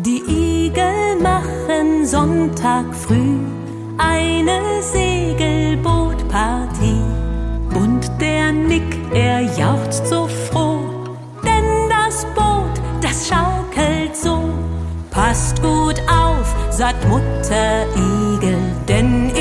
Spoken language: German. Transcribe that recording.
Die Igel machen Sonntag früh eine Segelbootpartie. Und der Nick, er jauchzt so froh, denn das Boot, das schaukelt so. Passt gut auf, sagt Mutter Igel, denn